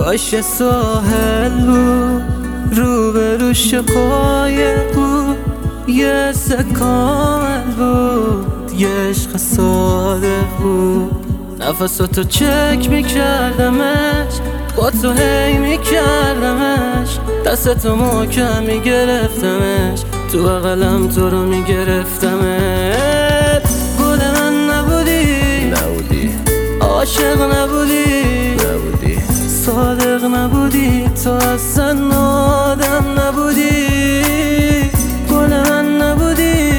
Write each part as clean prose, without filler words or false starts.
کاش ساحل بود، روبروش قایق بود، یه کامل بود، یه عشق صادق بود. نفساتو چک میکردمش، با تو هی میکردمش، دستتو محکم میگرفتمش، تو بغلم تو رو میگرفتمت. گل من نبودی، عاشق نبودی، صادق نبودی، تو اصلا آدم نبودی. گل من نبودی،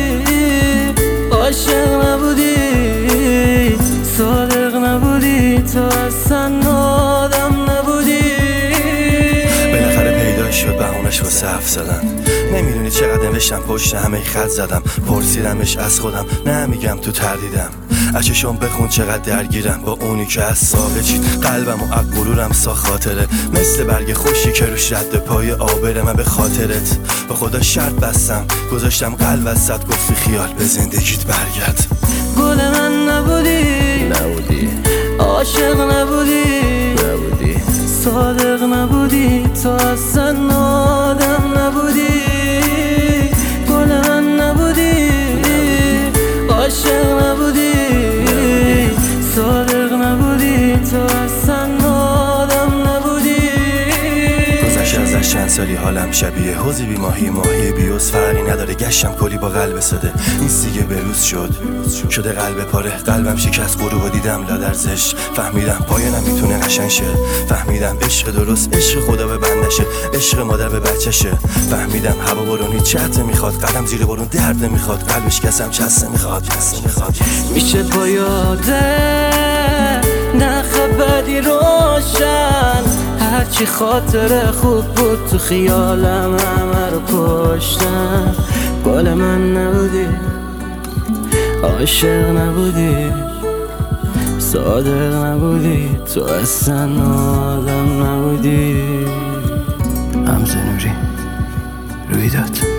عاشق نبودی، صادق نبودی، تو اصلا آدم نبودی. بالاخره پیدا شد بهونش واسه حرف زدن. نمیدونی چقدر نوشتم پشت همه خط زدم، پرسیدمش از خودم نمیگم تو تردیدم. از چشم بخون چقدر درگیرم با اونی که از ساقه چید قلبم و از غرورم سا خاطره، مثل برگ خوشی که روش رد پای آبره. من به خاطرت با خدا شرط بستم، گذاشتم قلب وسط، گفتی خیال به زندگیت برگرد. گل من نبودی، عاشق نبودی، صادق نبودی، تو اصلا آدم نبودی. گل من نبودی، عاشق نبودی، صادق نبودی، تو اصلا آدم نبودی. گذشت ازش چند سالی حالم شبیه حوضی بی ماهی بیوز، فرقی نداره گشتم کلی با قلب ساده. این دیگه بروز شده قلب پاره، قلبم شکست غروب و دیدم لادر زشت. فهمیدم پایانم میتونه قشنگ شه، فهمیدم عشق درست عشق خدا به بندشه، عشق مادر به بچشه. فهمیدم هوا بارونی چت میخواد، قدم زیر بارون درد نمیخواد، قلبش کسم چسته میخواد. میشه با یاده نخ بدی روشن، هرچی خاطر خوب بود تو خیالم همه رو کشتم. گل من نبودی، عاشق نبودی، صادق نبودی، تو اصلا آدم نبودی. حمزه نوری، رویداد.